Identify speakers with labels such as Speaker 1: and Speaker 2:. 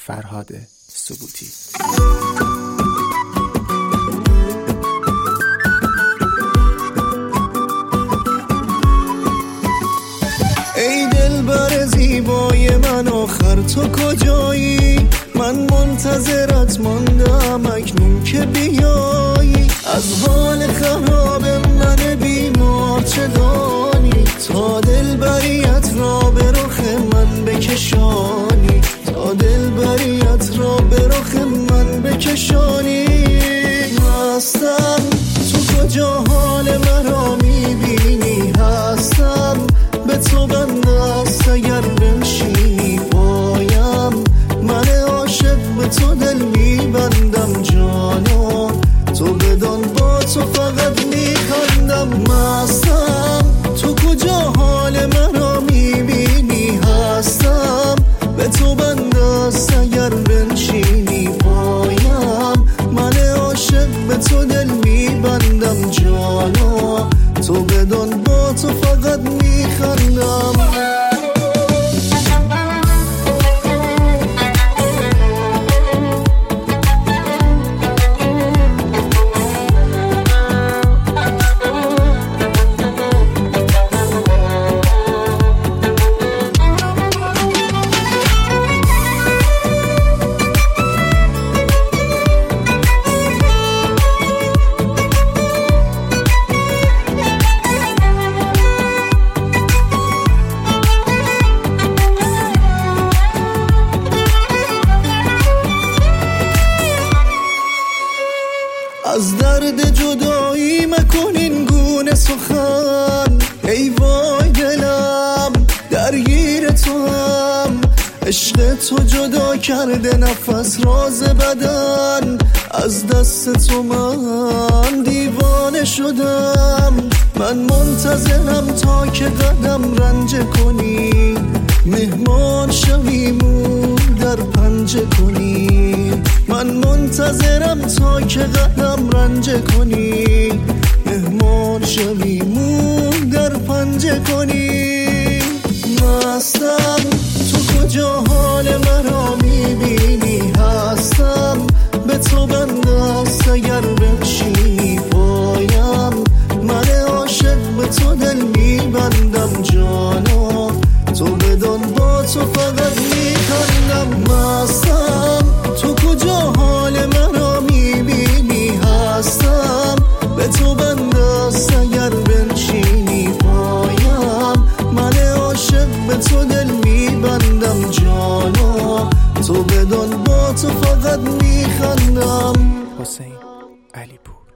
Speaker 1: فرهاد سبوتی.
Speaker 2: ای دلبر زیبای من آخر تو کجایی؟ من منتظرت ماندم اکنون که بیایی. از حال خراب من بیمار چه دانی؟ تا دلبریت را به رخ من بکشانی، تا دلبریت را به رخ من بکشانی. هستم تو کجا حال مرا میبینی؟ هستم به تو بنده است اگر بنشینی پایم. من عاشق به تو دل میبندم جانا، تو بدان با تو فقط میخندم. مستم تو کجا حال مرا میبینی؟ هستم به تو بنده است اگر بنشینی پایم. من عاشق به تو دل میبندم جانا، تو بدان با تو فقط میخندم. از درد جدایی مکن این گونه سخن. ای وای دلم درگیر تو هم، عشق تو جدا کرده نفس راز بدن. از دست تو من دیوانه شدم. من منتظرم تا که قدم رنج کنی، مهمان شویمون در پنجه کنی. من منتظرم تا که قدم رنج کنی، مهمان شویمون در پنجه کنی. مستم تو کجا حال مرا میبینی؟ هستم به تو بنده است اگر بنشینی پایم. من عاشق به تو دل میبندم جانا، تو بدان با تو فقط میخندم. مستم تو کجا حال مرا میبینی؟ هستم به تو بنده است اگر بنشینی پایم. من عاشق به تو دل میبندم جانا، تو بدان با تو فقط میخندم.
Speaker 1: حسین علی پور.